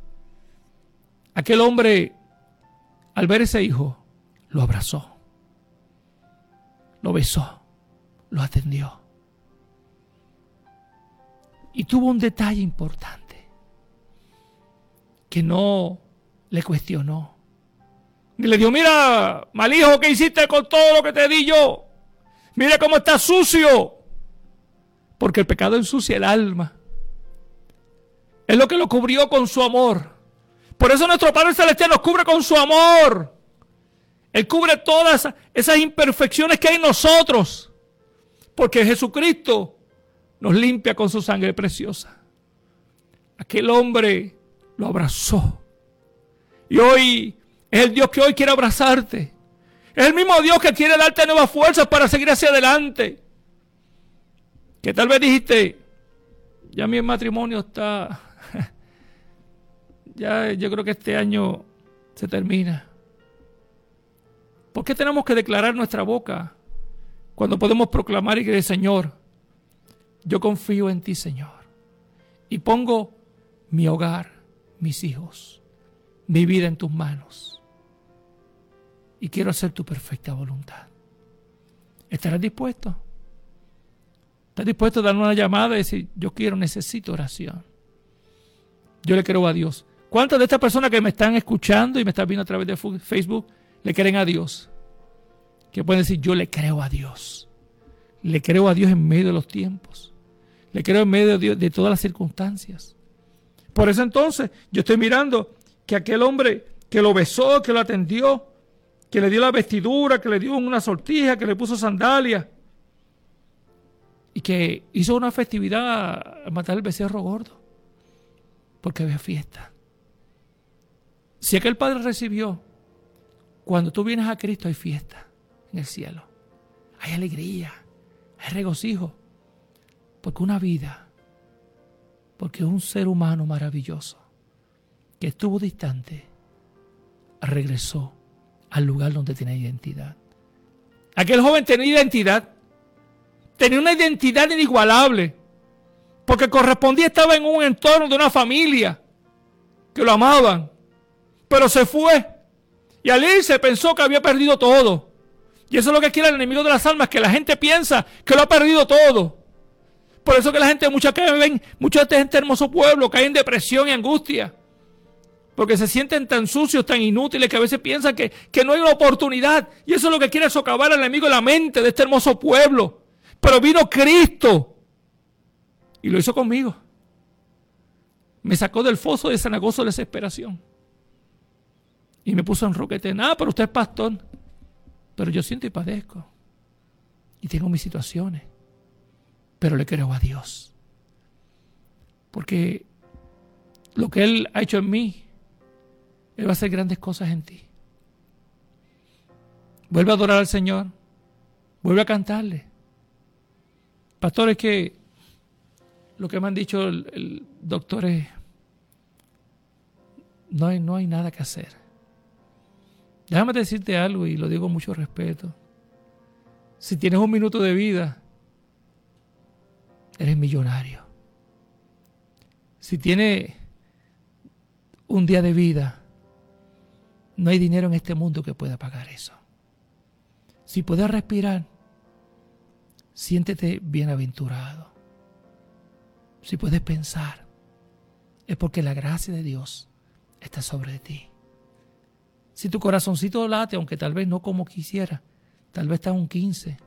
S4: Aquel hombre, al ver ese hijo, lo abrazó, lo besó, lo atendió. Y tuvo un detalle importante, que no le cuestionó. Y le dijo, mira, mal hijo, ¿qué hiciste con todo lo que te di yo? Mira cómo estás sucio. Porque el pecado ensucia el alma. Es lo que lo cubrió con su amor. Por eso nuestro Padre Celestial nos cubre con su amor. Él cubre todas esas imperfecciones que hay en nosotros. Porque Jesucristo nos limpia con su sangre preciosa. Aquel hombre lo abrazó. Y hoy es el Dios que hoy quiere abrazarte. Es el mismo Dios que quiere darte nuevas fuerzas para seguir hacia adelante. Que tal vez dijiste, ya mi matrimonio está... ya yo creo que este año se termina. ¿Por qué tenemos que declarar nuestra boca cuando podemos proclamar y decir, Señor, yo confío en ti, Señor, y pongo mi hogar, mis hijos, mi vida en tus manos, y quiero hacer tu perfecta voluntad? ¿Estarás dispuesto? ¿Estás dispuesto a darme una llamada y decir, yo necesito oración? Yo le creo a Dios. ¿Cuántas de estas personas que me están escuchando y me están viendo a través de Facebook le creen a Dios? que pueden decir, yo le creo a Dios. Le creo a Dios en medio de los tiempos. Le creo en medio de todas las circunstancias. Por eso entonces yo estoy mirando que aquel hombre que lo besó, que lo atendió, que le dio la vestidura, que le dio una sortija, que le puso sandalias y que hizo una festividad a matar el becerro gordo porque había fiesta. Si aquel padre recibió, cuando tú vienes a Cristo hay fiesta en el cielo, hay alegría, hay regocijo, porque una vida, porque un ser humano maravilloso que estuvo distante regresó al lugar donde tenía identidad. Aquel joven tenía identidad, tenía una identidad inigualable, porque correspondía, estaba en un entorno de una familia que lo amaban, pero se fue y al irse pensó que había perdido todo. Y eso es lo que quiere el enemigo de las almas, que la gente piensa que lo ha perdido todo. Por eso que la gente, mucha de esta gente hermoso pueblo cae en depresión y angustia, porque se sienten tan sucios, tan inútiles, que a veces piensan que no hay una oportunidad. Y eso es lo que quiere socavar al enemigo en la mente de este hermoso pueblo. Pero vino Cristo y lo hizo conmigo. Me sacó del foso de cenagoso de desesperación y me puso en roquete. Pero usted es pastor. Pero yo siento y padezco y tengo mis situaciones, pero le creo a Dios, porque lo que Él ha hecho en mí, Él va a hacer grandes cosas en ti. Vuelve a adorar al Señor, vuelve a cantarle. Pastor, es que lo que me han dicho el doctor es, no hay nada que hacer. Déjame decirte algo, y lo digo con mucho respeto. Si tienes un minuto de vida, eres millonario. Si tienes un día de vida, no hay dinero en este mundo que pueda pagar eso. Si puedes respirar, siéntete bienaventurado. Si puedes pensar, es porque la gracia de Dios está sobre ti. Si tu corazoncito late, aunque tal vez no como quisiera, tal vez está un 15%,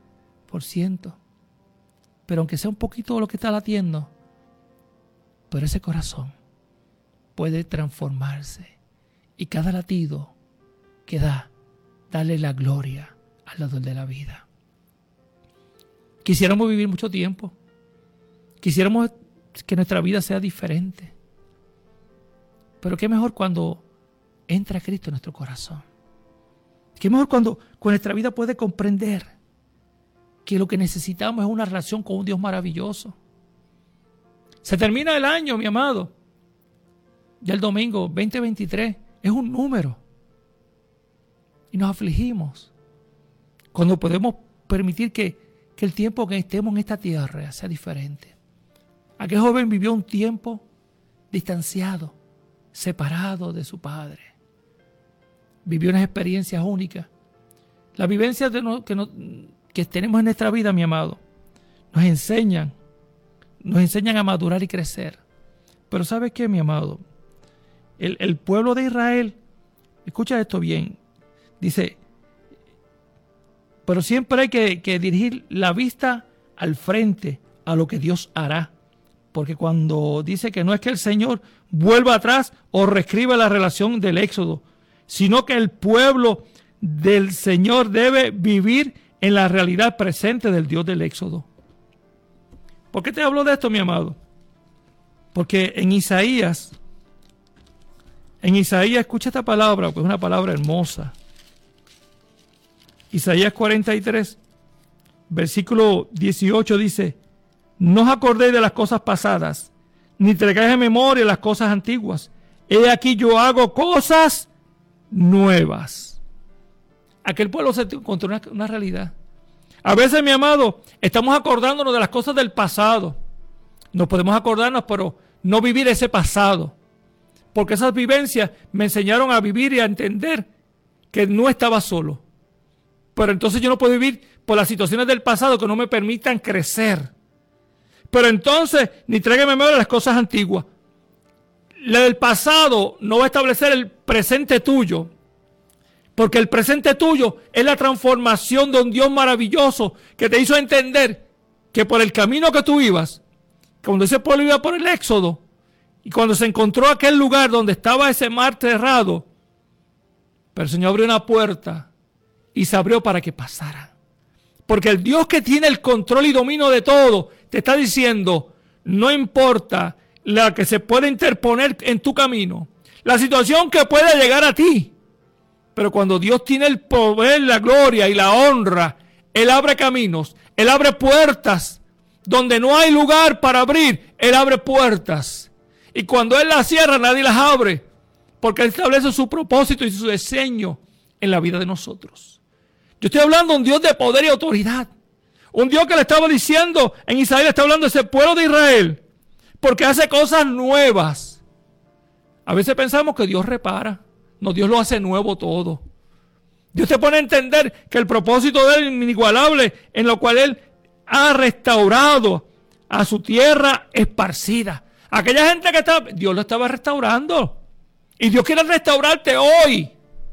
S4: pero aunque sea un poquito lo que está latiendo, pero ese corazón puede transformarse y cada latido que da, darle la gloria al lado de la vida. Quisiéramos vivir mucho tiempo, quisiéramos que nuestra vida sea diferente, pero qué mejor cuando entra Cristo en nuestro corazón. Qué mejor cuando nuestra vida puede comprender que lo que necesitamos es una relación con un Dios maravilloso. Se termina el año, mi amado. Ya el domingo 2023 es un número. Y nos afligimos cuando podemos permitir que el tiempo que estemos en esta tierra sea diferente. Aquel joven vivió un tiempo distanciado, separado de su padre. Vivió unas experiencias únicas. Las vivencias que tenemos en nuestra vida, mi amado, nos enseñan a madurar y crecer. Pero ¿sabes qué, mi amado? El pueblo de Israel, escucha esto bien, dice, pero siempre hay que dirigir la vista al frente, a lo que Dios hará. Porque cuando dice que no es que el Señor vuelva atrás o reescriba la relación del Éxodo, sino que el pueblo del Señor debe vivir en la realidad presente del Dios del Éxodo. ¿Por qué te hablo de esto, mi amado? Porque en Isaías, escucha esta palabra, porque es una palabra hermosa. Isaías 43, versículo 18 dice, no os acordéis de las cosas pasadas, ni traigáis en memoria las cosas antiguas. He aquí yo hago cosas nuevas. Aquel pueblo se encontró una realidad. A veces, mi amado, estamos acordándonos de las cosas del pasado. Nos podemos acordarnos, pero no vivir ese pasado. Porque esas vivencias me enseñaron a vivir y a entender que no estaba solo. Pero entonces yo no puedo vivir por las situaciones del pasado que no me permitan crecer. Pero entonces, ni traiga en memoria las cosas antiguas. La del pasado no va a establecer el presente tuyo. Porque el presente tuyo es la transformación de un Dios maravilloso que te hizo entender que por el camino que tú ibas, cuando ese pueblo iba por el Éxodo, y cuando se encontró aquel lugar donde estaba ese mar cerrado, pero el Señor abrió una puerta y se abrió para que pasara. Porque el Dios que tiene el control y dominio de todo, te está diciendo, no importa la que se puede interponer en tu camino, la situación que pueda llegar a ti, pero cuando Dios tiene el poder, la gloria y la honra, Él abre caminos, Él abre puertas, donde no hay lugar para abrir, Él abre puertas. Y cuando Él las cierra, nadie las abre, porque Él establece su propósito y su diseño en la vida de nosotros. Yo estoy hablando de un Dios de poder y autoridad. Un Dios que le estaba diciendo, en Isaías está hablando de ese pueblo de Israel, porque hace cosas nuevas. A veces pensamos que Dios repara. No, Dios lo hace nuevo todo. Dios te pone a entender que el propósito de Él es inigualable, en lo cual Él ha restaurado a su tierra esparcida. Aquella gente que estaba, Dios lo estaba restaurando. Y Dios quiere restaurarte hoy.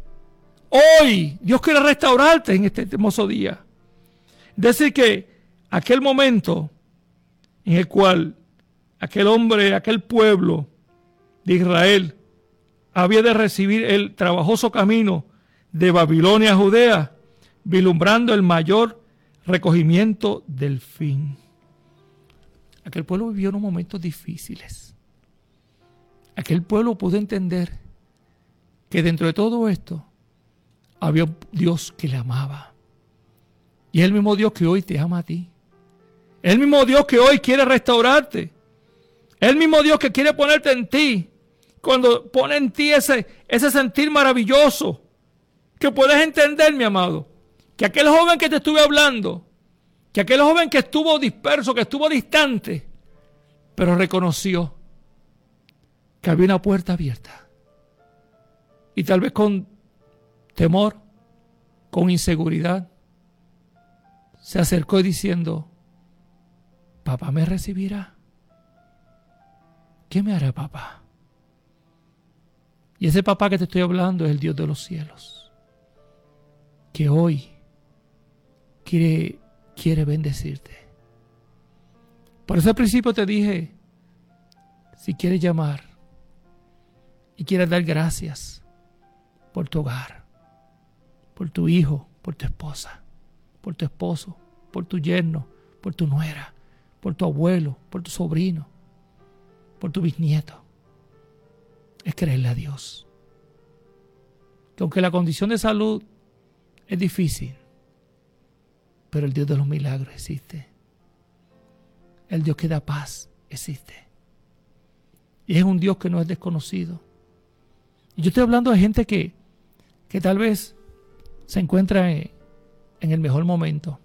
S4: Hoy, Dios quiere restaurarte en este hermoso día. Es decir que aquel momento en el cual aquel hombre, aquel pueblo de Israel había de recibir el trabajoso camino de Babilonia a Judea, vislumbrando el mayor recogimiento del fin. Aquel pueblo vivió unos momentos difíciles. Aquel pueblo pudo entender que dentro de todo esto había un Dios que le amaba. Y es el mismo Dios que hoy te ama a ti. Es el mismo Dios que hoy quiere restaurarte. Es el mismo Dios que quiere ponerte en ti. Cuando pone en ti ese sentir maravilloso, que puedes entender, mi amado, que aquel joven que te estuve hablando, que aquel joven que estuvo disperso, que estuvo distante, pero reconoció que había una puerta abierta. Y tal vez con temor, con inseguridad, se acercó diciendo, ¿papá me recibirá? ¿Qué me hará papá? Y ese papá que te estoy hablando es el Dios de los cielos, que hoy quiere bendecirte. Por eso al principio te dije, si quieres llamar y quieres dar gracias por tu hogar, por tu hijo, por tu esposa, por tu esposo, por tu yerno, por tu nuera, por tu abuelo, por tu sobrino, por tu bisnieto, es creerle a Dios. Que aunque la condición de salud es difícil, pero el Dios de los milagros existe. El Dios que da paz existe. Y es un Dios que no es desconocido. Y yo estoy hablando de gente que tal vez se encuentra en el mejor momento.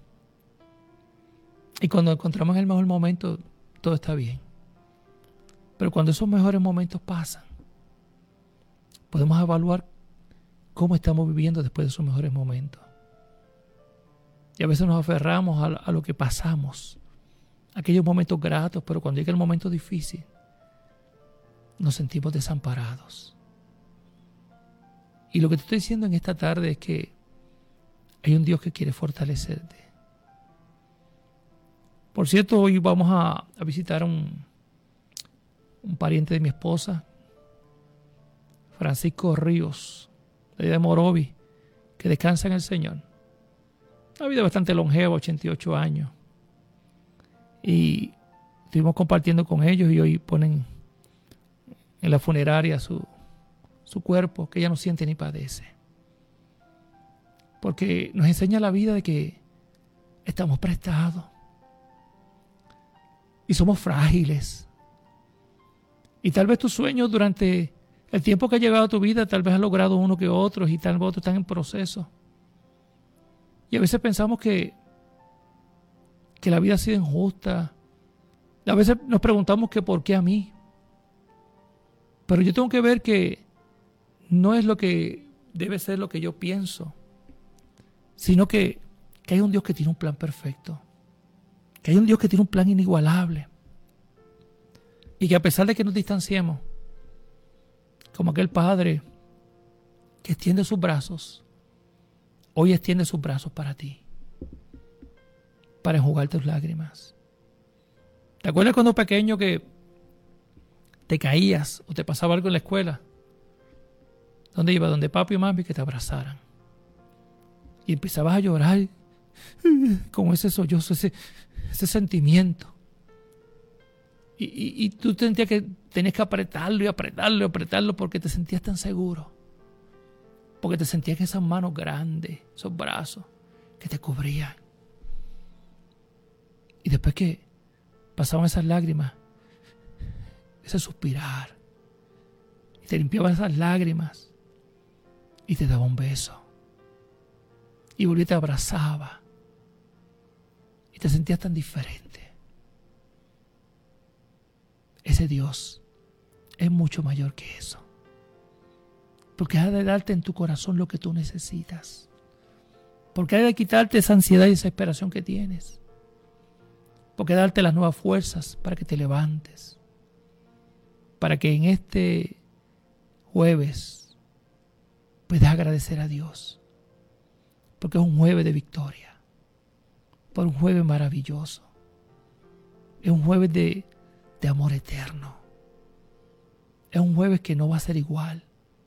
S4: Y cuando encontramos en el mejor momento, todo está bien. Pero cuando esos mejores momentos pasan, podemos evaluar cómo estamos viviendo después de esos mejores momentos. Y a veces nos aferramos a lo que pasamos, aquellos momentos gratos, pero cuando llega el momento difícil, nos sentimos desamparados. Y lo que te estoy diciendo en esta tarde es que hay un Dios que quiere fortalecerte. Por cierto, hoy vamos a visitar a un pariente de mi esposa, Francisco Ríos, de Morovi, que descansa en el Señor. Una vida bastante longeva, 88 años. Y estuvimos compartiendo con ellos y hoy ponen en la funeraria su cuerpo, que ella no siente ni padece. Porque nos enseña la vida de que estamos prestados y somos frágiles. Y tal vez tus sueños durante el tiempo que ha llegado a tu vida, tal vez has logrado uno que otros y tal vez otros están en proceso. Y a veces pensamos que la vida ha sido injusta. A veces nos preguntamos que por qué a mí. Pero yo tengo que ver que no es lo que debe ser lo que yo pienso, sino que hay un Dios que tiene un plan perfecto, que hay un Dios que tiene un plan inigualable, y que a pesar de que nos distanciemos, como aquel padre que extiende sus brazos hoy extiende sus brazos para ti, para enjugar tus lágrimas. ¿Te acuerdas cuando pequeño que te caías o te pasaba algo en la escuela? ¿Dónde iba? Donde papi y mami que te abrazaran. Y empezabas a llorar con ese sollozo, ese sentimiento. Y tú tenías que apretarlo y apretarlo y apretarlo porque te sentías tan seguro. Porque te sentías que esas manos grandes, esos brazos que te cubrían. Y después que pasaban esas lágrimas, ese suspirar, y te limpiaban esas lágrimas y te daba un beso. Y volvía y te abrazaba. Y te sentías tan diferente. Ese Dios es mucho mayor que eso. Porque ha de darte en tu corazón lo que tú necesitas. Porque ha de quitarte esa ansiedad y esa desesperación que tienes. Porque ha de darte las nuevas fuerzas para que te levantes. Para que en este jueves puedas agradecer a Dios. Porque es un jueves de victoria. Por un jueves maravilloso. Es un jueves de amor eterno. Es un jueves que no va a ser igual.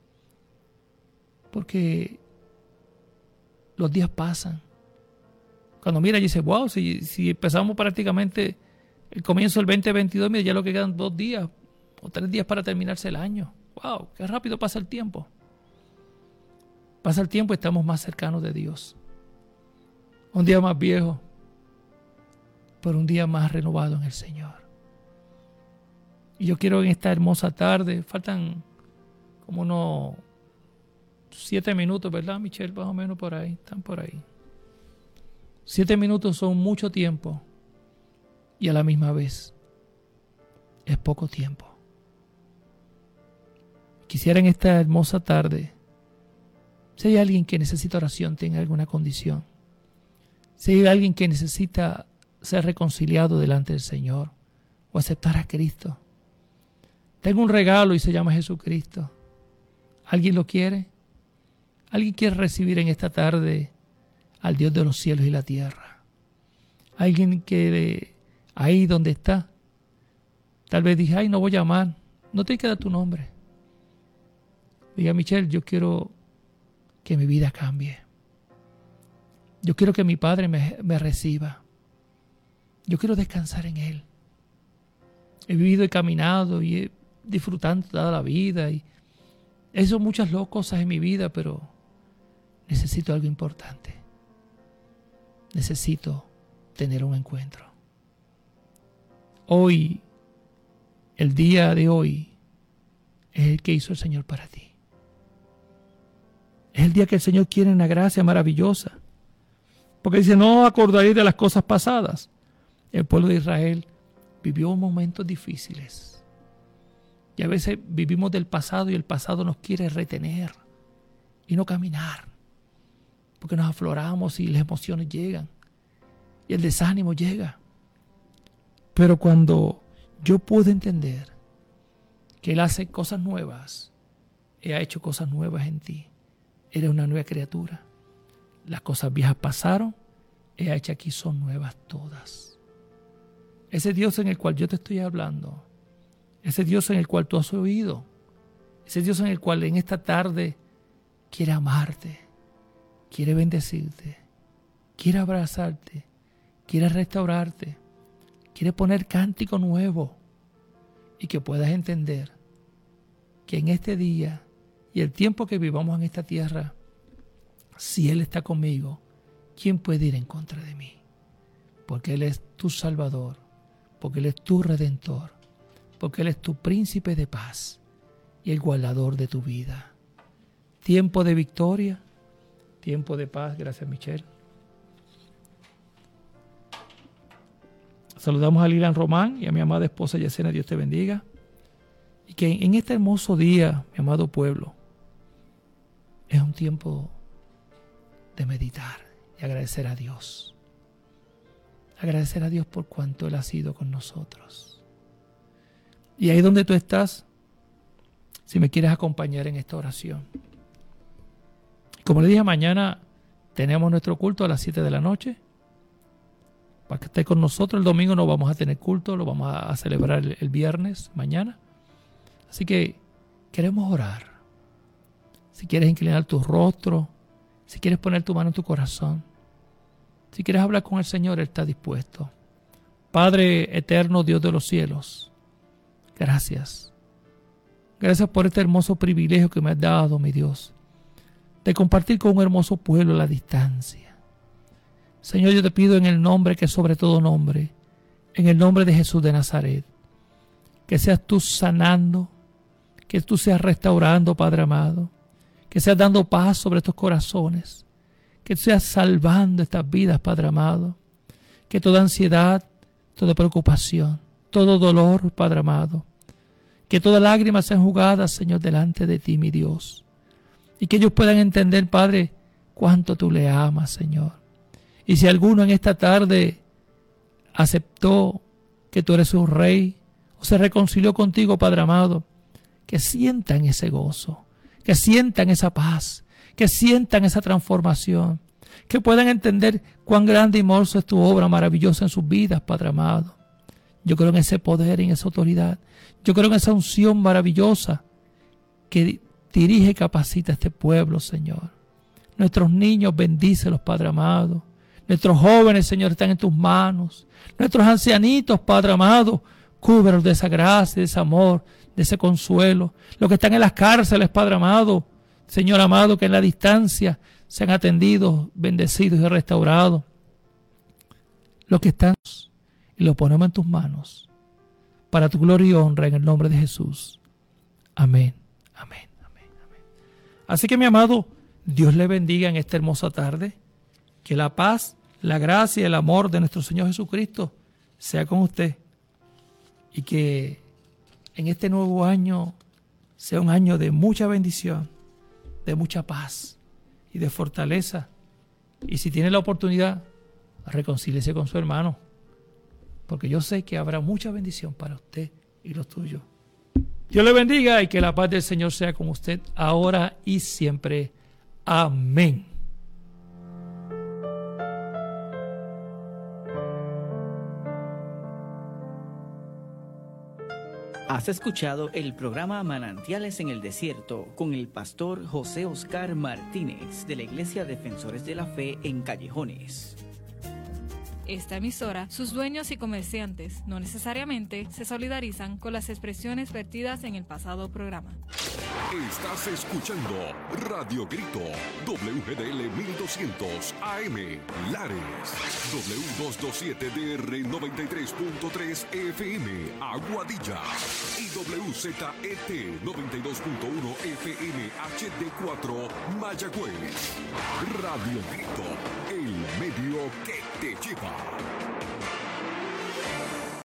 S4: Porque los días pasan. Cuando mira y dice, wow, si empezamos prácticamente el comienzo del 2022, mira, ya lo que quedan 2 días o 3 días para terminarse el año. Wow, qué rápido pasa el tiempo. Pasa el tiempo y estamos más cercanos de Dios. Un día más viejo, pero un día más renovado en el Señor. Y yo quiero en esta hermosa tarde, faltan como unos 7 minutos, ¿verdad, Michelle? Más o menos por ahí, están por ahí. 7 minutos son mucho tiempo y a la misma vez es poco tiempo. Quisiera en esta hermosa tarde, si hay alguien que necesita oración, tenga alguna condición, si hay alguien que necesita ser reconciliado delante del Señor o aceptar a Cristo, tengo un regalo y se llama Jesucristo. ¿Alguien lo quiere? ¿Alguien quiere recibir en esta tarde al Dios de los cielos y la tierra? Alguien que ahí donde está, tal vez dije, ay, no voy a llamar. No te queda tu nombre. Diga, Michelle, yo quiero que mi vida cambie. Yo quiero que mi Padre me reciba. Yo quiero descansar en Él. He vivido y caminado y he disfrutando toda la vida y he hecho muchas cosas en mi vida, pero necesito algo importante. Necesito tener un encuentro. Hoy, el día de hoy, es el que hizo el Señor para ti. Es el día que el Señor quiere una gracia maravillosa. Porque dice, no acordaréis de las cosas pasadas. El pueblo de Israel vivió momentos difíciles. Y a veces vivimos del pasado y el pasado nos quiere retener y no caminar. Porque nos afloramos y las emociones llegan. Y el desánimo llega. Pero cuando yo puedo entender que Él hace cosas nuevas, Él ha hecho cosas nuevas en ti. Eres una nueva criatura. Las cosas viejas pasaron, Él ha hecho aquí son nuevas todas. Ese Dios en el cual yo te estoy hablando, ese Dios en el cual tú has oído, ese Dios en el cual en esta tarde quiere amarte, quiere bendecirte, quiere abrazarte, quiere restaurarte, quiere poner cántico nuevo y que puedas entender que en este día y el tiempo que vivamos en esta tierra, si Él está conmigo, ¿quién puede ir en contra de mí? Porque Él es tu Salvador, porque Él es tu Redentor, porque Él es tu príncipe de paz y el guardador de tu vida. Tiempo de victoria, tiempo de paz. Gracias, Michelle. Saludamos a Lilian Román y a mi amada esposa Yesenia. Dios te bendiga. Y que en este hermoso día, mi amado pueblo, es un tiempo de meditar y agradecer a Dios. Agradecer a Dios por cuanto Él ha sido con nosotros. Y ahí donde tú estás, si me quieres acompañar en esta oración. Como le dije, mañana tenemos nuestro culto a las 7 de la noche. Para que esté con nosotros. El domingo no vamos a tener culto, lo vamos a celebrar el viernes, mañana. Así que queremos orar. Si quieres inclinar tu rostro, si quieres poner tu mano en tu corazón, si quieres hablar con el Señor, Él está dispuesto. Padre eterno, Dios de los cielos, gracias. Gracias por este hermoso privilegio que me has dado, mi Dios, de compartir con un hermoso pueblo a la distancia. Señor, yo te pido en el nombre que es sobre todo nombre, en el nombre de Jesús de Nazaret, que seas tú sanando, que tú seas restaurando, Padre amado, que seas dando paz sobre estos corazones, que seas salvando estas vidas, Padre amado, que toda ansiedad, toda preocupación, todo dolor, Padre amado, que todas lágrimas sean jugadas, Señor, delante de ti, mi Dios, y que ellos puedan entender, Padre, cuánto tú le amas, Señor. Y si alguno en esta tarde aceptó que tú eres su Rey, o se reconcilió contigo, Padre amado, que sientan ese gozo, que sientan esa paz, que sientan esa transformación, que puedan entender cuán grande y hermosa es tu obra maravillosa en sus vidas, Padre amado. Yo creo en ese poder y en esa autoridad. Yo creo en esa unción maravillosa que dirige y capacita a este pueblo, Señor. Nuestros niños, bendícelos, Padre amado. Nuestros jóvenes, Señor, están en tus manos. Nuestros ancianitos, Padre amado, cúbrelos de esa gracia, de ese amor, de ese consuelo. Los que están en las cárceles, Padre amado, Señor amado, que en la distancia sean atendidos, bendecidos y restaurados. Los que están, y los ponemos en tus manos, para tu gloria y honra, en el nombre de Jesús. Amén, amén, amén, amén. Así que, mi amado, Dios le bendiga en esta hermosa tarde. Que la paz, la gracia y el amor de nuestro Señor Jesucristo sea con usted. Y que en este nuevo año sea un año de mucha bendición, de mucha paz y de fortaleza. Y si tiene la oportunidad, reconcíliese con su hermano, porque yo sé que habrá mucha bendición para usted y los tuyos. Dios le bendiga y que la paz del Señor sea con usted ahora y siempre. Amén.
S3: Has escuchado el programa Manantiales en el Desierto con el pastor José Oscar Martínez de la Iglesia Defensores de la Fe en Callejones.
S2: Esta emisora, sus dueños y comerciantes no necesariamente se solidarizan con las expresiones vertidas en el pasado programa.
S1: Estás escuchando Radio Grito, WGDL 1200 AM, Lares, W227DR 93.3 FM, Aguadilla, y WZET 92.1 FM HD4, Mayagüez. Radio Grito, el medio que te lleva.